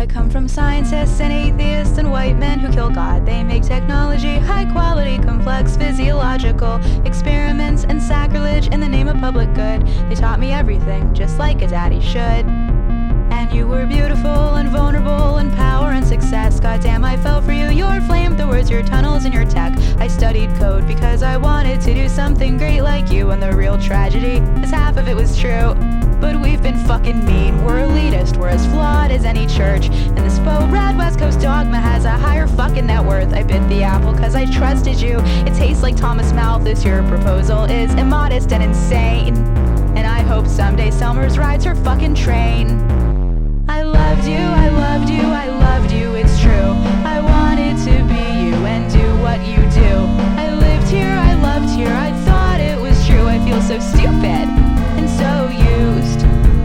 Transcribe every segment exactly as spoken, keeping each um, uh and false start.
come from scientists and atheists and white men who kill God. They make technology high quality, complex, physiological experiments and sacrilege in the name of public good. They taught me everything, just like a daddy should. And you were beautiful and vulnerable and power and success. Goddamn, I fell for you, your flamethrowers, your tunnels and your tech. I studied code because I wanted to do something great like you. And the real tragedy is half of it was true. But we've been fucking mean, we're elitist, we're as flawed as any church. And this faux rad West Coast dogma has a higher fucking net worth. I bit the apple cause I trusted you. It tastes like Thomas Malthus, your proposal is immodest and insane. And I hope someday Selmer's rides her fucking train. I loved you, I loved you, I loved you, it's true. I wanted to be you and do what you do. I lived here, I loved here, I thought it was true. I feel so stupid and so used.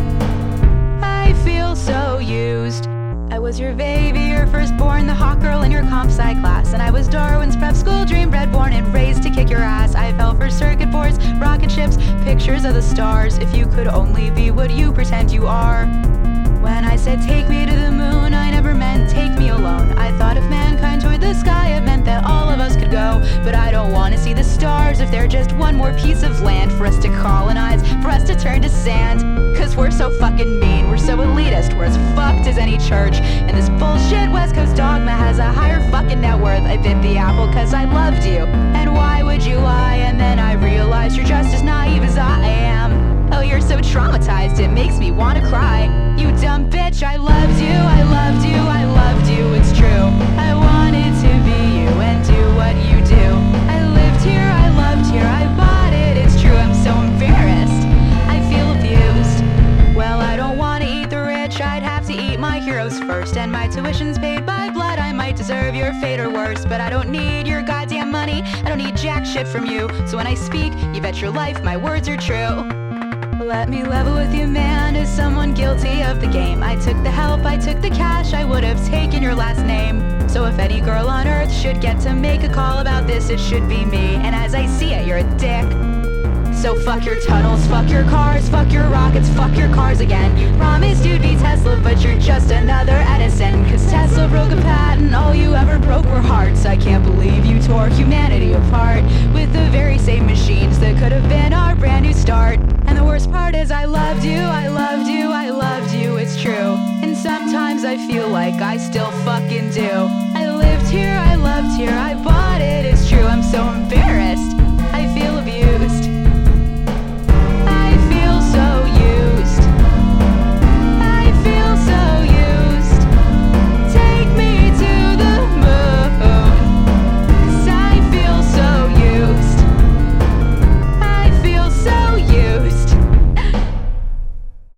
I feel so used. I was your baby, your firstborn, the hot girl in your comp sci class. And I was Darwin's prep school dream, bred, born, and raised to kick your ass. I fell for circuit boards, rocket ships, pictures of the stars. If you could only be what you pretend you are. When I said take me to the moon, I never meant take me alone. I thought if mankind toured the sky, it meant that all of us could go. But I don't want to see the stars if they're just one more piece of land for us to colonize, for us to turn to sand. Cause we're so fucking mean, we're so elitist, we're as fucked as any church. And this bullshit West Coast dogma has a higher fucking net worth. I bit the apple cause I loved you. And why would you lie? And then I realized you're just as naive as I am. Oh, you're so traumatized, it makes me wanna cry. You dumb bitch, I loved you, I loved you, I loved you, it's true. I wanted to be you and do what you do. I lived here, I loved here, I bought it, it's true. I'm so embarrassed, I feel abused. Well, I don't wanna eat the rich, I'd have to eat my heroes first. And my tuition's paid by blood, I might deserve your fate or worse. But I don't need your goddamn money, I don't need jack shit from you. So when I speak, you bet your life my words are true. Let me level with you, man, as someone guilty of the game. I took the help, I took the cash, I would have taken your last name. So if any girl on earth should get to make a call about this, it should be me. And as I see it, you're a dick. So fuck your tunnels, fuck your cars, fuck your rockets, fuck your cars again. You promised you'd be Tesla, but you're just another Edison. Cause Tesla broke a patent, all you ever broke were hearts. I can't believe you tore humanity apart with the very same machines that could have been our brand new start. And the worst part is I loved you, I loved you, I loved you, it's true. And sometimes I feel like I still fucking do. I lived here, I loved here, I bought it, it's true. I'm so embarrassed,